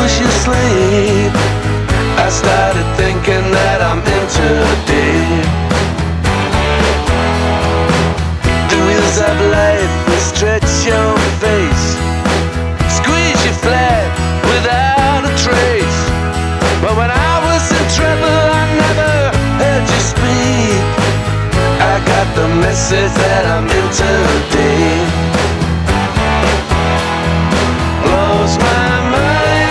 lose your sleep, I started thinking that I'm in too deep. The wheels of life will stretch your face, squeeze you flat without a trace. But when I was in trouble, I never heard you speak. I got the message that I'm in too deep.